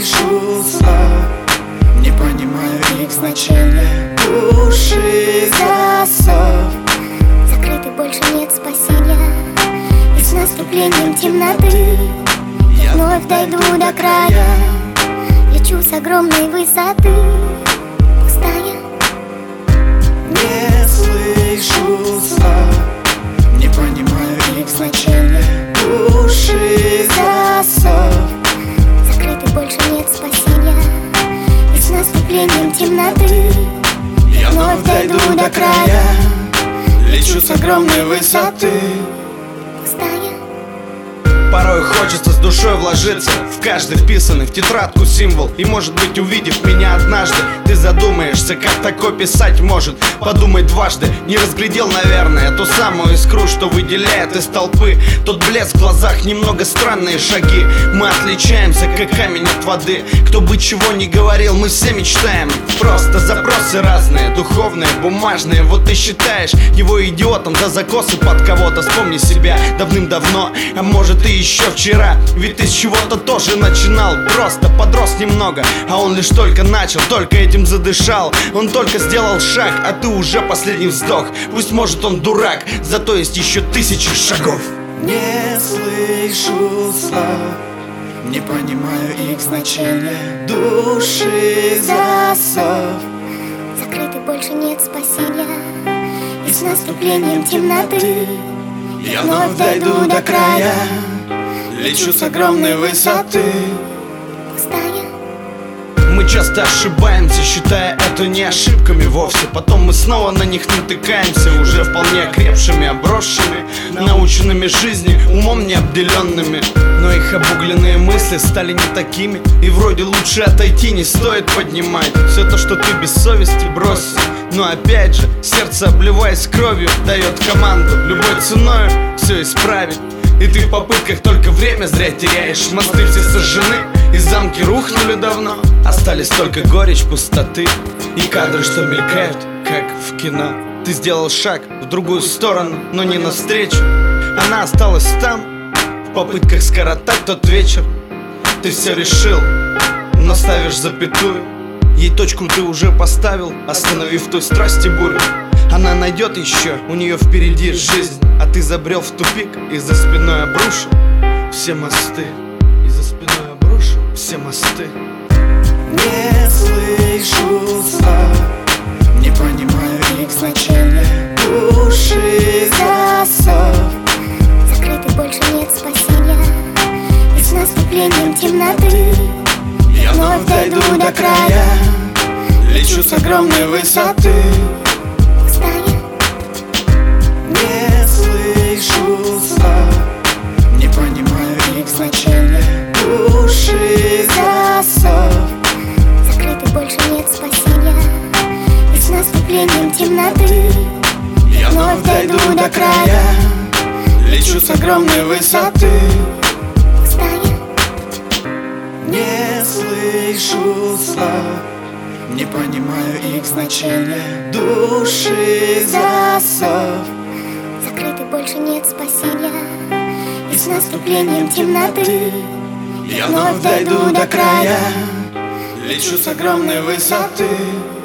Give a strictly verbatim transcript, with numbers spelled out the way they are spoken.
слышу слов, не понимаю их значения. Души засов, закрыты, больше нет спасения. И с наступлением темноты я вновь дойду до края. Лечу с огромной высоты, пустая. Не слышу слов, не понимаю их значения. Души засов, закрыты, больше нет спасения. И с наступлением темноты я вновь дойду до края. Лечу с огромной высоты, пустая. Порой хочется с душой вложиться в каждый вписанный в тетрадку символ. И может быть, увидев меня однажды, ты задумаешься, как такое писать может. Подумай дважды, не разглядел, наверное, ту самую искру, что выделяет из толпы тот блеск в глазах, немного странные шаги. Мы отличаемся, как камень от воды. Кто бы чего ни говорил, мы все мечтаем. Просто запросы разные, духовные, бумажные. Вот ты считаешь его идиотом за закосы под кого-то. Вспомни себя давным-давно, а может и еще вчера. Ведь ты с чего-то тоже начинал, просто подрос немного. А он лишь только начал, только этим задышал. Он только сделал шаг, а ты уже последний вздох. Пусть может он дурак, зато есть еще тысячи шагов. не слышу слов, не понимаю их значения. Души засов, закрыты, больше нет спасения. И с наступлением темноты я вновь дойду до края. Лечу с огромной высоты, пустая. Мы часто ошибаемся, считая это не ошибками вовсе. Потом мы снова на них натыкаемся, уже вполне окрепшими, обросшими, наученными жизни, умом необделенными. Но их обугленные мысли стали не такими, и вроде лучше отойти, не стоит поднимать все то, что ты без совести бросил. Но опять же, сердце, обливаясь кровью, дает команду любой ценой все исправить. И ты в попытках только время зря теряешь. Мосты все сожжены, и замки рухнули давно. Остались только горечь пустоты и кадры, что мелькают, как в кино. Ты сделал шаг в другую сторону, но не навстречу. Она осталась там, в попытках скоротать тот вечер. Ты все решил, но ставишь запятую. Ей точку ты уже поставил, остановив той страсти бурю. Она найдет еще, у нее впереди жизнь. А ты забрел в тупик и за спиной обрушил все мосты. И за спиной обрушил все мосты. не слышу слов, не понимаю их значения. Души засов, закрыты, больше нет спасения. И с наступлением темноты я вновь дойду до края. Лечу с огромной высоты, пустая. не слышу слов, не понимаю их значения. Души засов, закрыты, больше нет спасения. И с наступлением темноты я вновь дойду до края. Лечу с огромной высоты, пустая. не слышу слов, не понимаю их значения. Души засов, закрыты, больше нет спасения. И с наступлением темноты я вновь дойду до края. Лечу с огромной высоты,